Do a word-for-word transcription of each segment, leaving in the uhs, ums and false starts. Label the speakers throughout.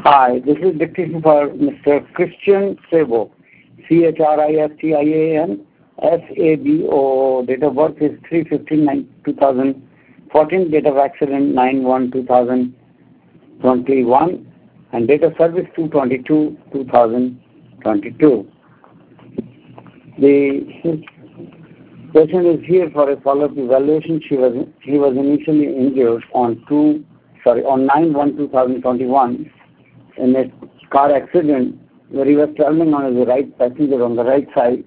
Speaker 1: Hi, this is dictation for Mister Christian Sabo, C H R I S T I A N S A B O. Date of birth is three fifteen two thousand fourteen, date of accident nine one two thousand twenty-one, and date of service two twenty-two two thousand twenty-two. The patient is here for a follow-up evaluation. She was he was initially injured on two sorry on nine one two thousand twenty-one in a car accident where he was traveling on his right passenger on the right side,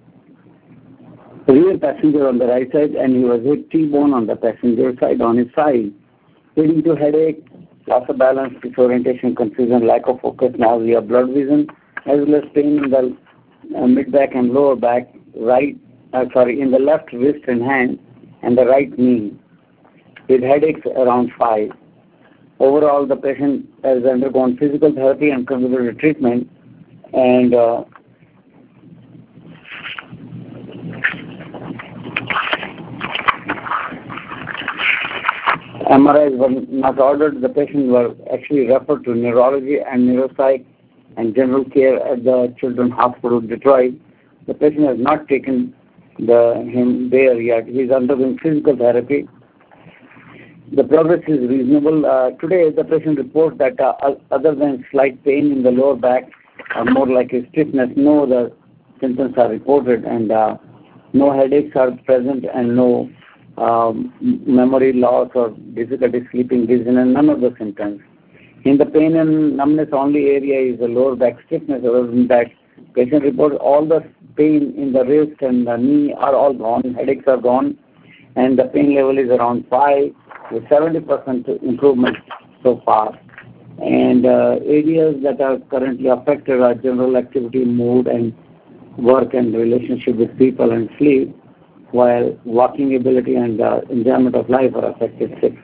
Speaker 1: rear passenger on the right side, and he was hit T-bone on the passenger side on his side, leading to headache, loss of balance, disorientation, confusion, lack of focus, nausea, blood vision, as well as pain in the uh, mid-back and lower back, right, uh, sorry, in the left wrist and hand, and the right knee, with headaches around five. Overall, the patient has undergone physical therapy and conservative treatment, and uh, M R Is were not ordered. The patients were actually referred to neurology and neuropsych and general care at the Children's Hospital, Detroit. The patient has not taken the, him there yet. He is undergoing physical therapy. The progress is reasonable. Uh, today, the patient reports that uh, other than slight pain in the lower back, or more like a stiffness, no other symptoms are reported, and uh, no headaches are present, and no um, memory loss or difficulty sleeping, dizziness, and none of the symptoms. In the pain and numbness only area is the lower back stiffness. Other than that, patient reports all the pain in the wrist and the knee are all gone, headaches are gone, and the pain level is around five, with seventy percent improvement so far. And uh, areas that are currently affected are general activity, mood, and work and relationship with people and sleep, while walking ability and uh, enjoyment of life are affected six.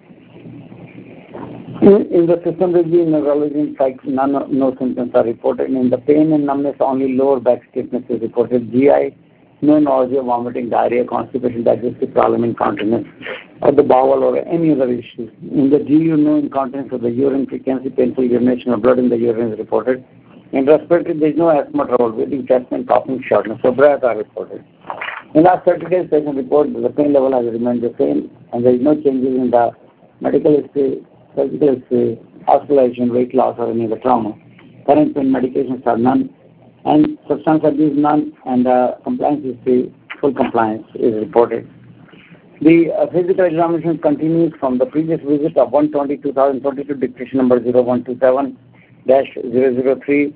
Speaker 1: In, in the system review, neurology and psych, none, no symptoms are reported. In the pain and numbness, only lower back stiffness is reported. G I, no nausea, vomiting, diarrhea, constipation, digestive problem, incontinence of the bowel or any other issues. In the G U, no incontinence of the urine, frequency, painful urination or blood in the urine is reported. In respiratory, there is no asthma trouble, breathing, chest pain, coughing, shortness of breath are reported. In last thirty days, patient report the pain level has remained the same, and there is no changes in the medical history, physical history, hospitalization, weight loss, or any other trauma. Current pain medications are none, and substance abuse none, and uh, compliance history, full compliance is reported. The uh, physical examination continues from the previous visit of one twenty two thousand twenty-two, dictation number zero one two seven dash zero zero three,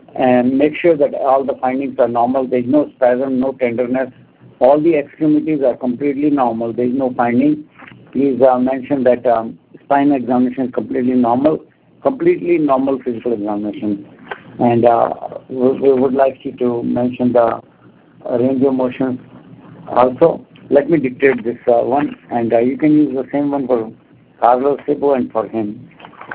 Speaker 1: and make sure that all the findings are normal. There is no spasm, no tenderness. All the extremities are completely normal. There is no finding. Please uh, mention that um, spine examination is completely normal, completely normal physical examination. And uh, we, we would like you to mention the uh, range of motion also. Let me dictate this uh, one, and uh, you can use the same one for Carlos Sabo and for him.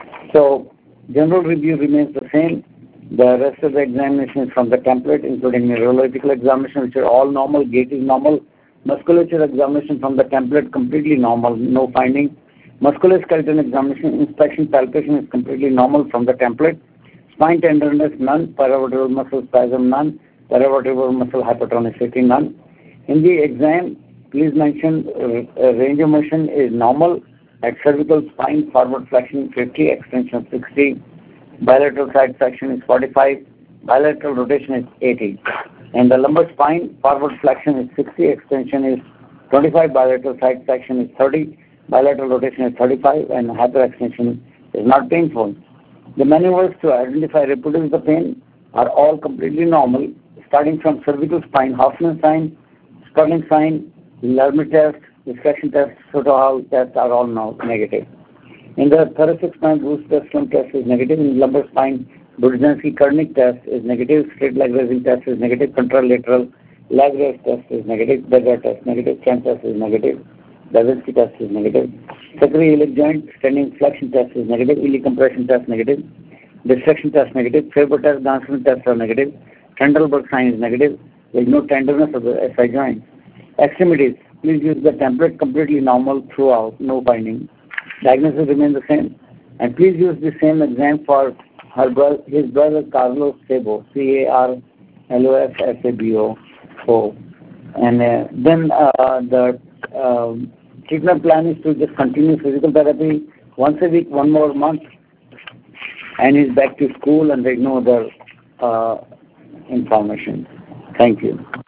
Speaker 1: So, general review remains the same. The rest of the examination is from the template, including neurological examination, which are all normal, gait is normal. Musculature examination from the template, completely normal, no finding. Musculoskeletal examination, inspection, palpation is completely normal from the template. Spine tenderness, none. Paravertebral muscle spasm, none. Paravertebral muscle hypertonicity, none. In the exam, please mention uh, range of motion is normal at cervical spine, forward flexion fifty, extension sixty, bilateral side flexion is forty-five, bilateral rotation is eighty. And the lumbar spine, forward flexion is sixty, extension is twenty-five, bilateral side flexion is thirty, bilateral rotation is thirty-five, and hyperextension is not painful. The maneuvers to identify reproduce the pain are all completely normal, starting from cervical spine, Hoffman sign, Stirling sign, Lermit test, discretion test, Soto-Hall test are all now negative. In the thoracic spine, Bruce Western test is negative. In lumbar spine, Burzynski-Kernig test is negative. Straight leg raising test is negative. Contralateral leg raise test is negative. Beggar test negative. Chan test is negative. Burzynski test is negative. Sacroiliac joint standing flexion test is negative. Iliac compression test negative. Dissection test negative. Faber test, Gansman test are negative. Trendelenburg sign is negative. There is no tenderness of the S I joint. Extremities, please use the template, completely normal throughout, no finding. Diagnosis remains the same. And please use the same exam for her brother, his brother Carlos Sabo, C A R L O S S A B O. And uh, then uh, the uh, treatment plan is to just continue physical therapy once a week, one more month, and he's back to school, and there's no other uh, information. Thank you.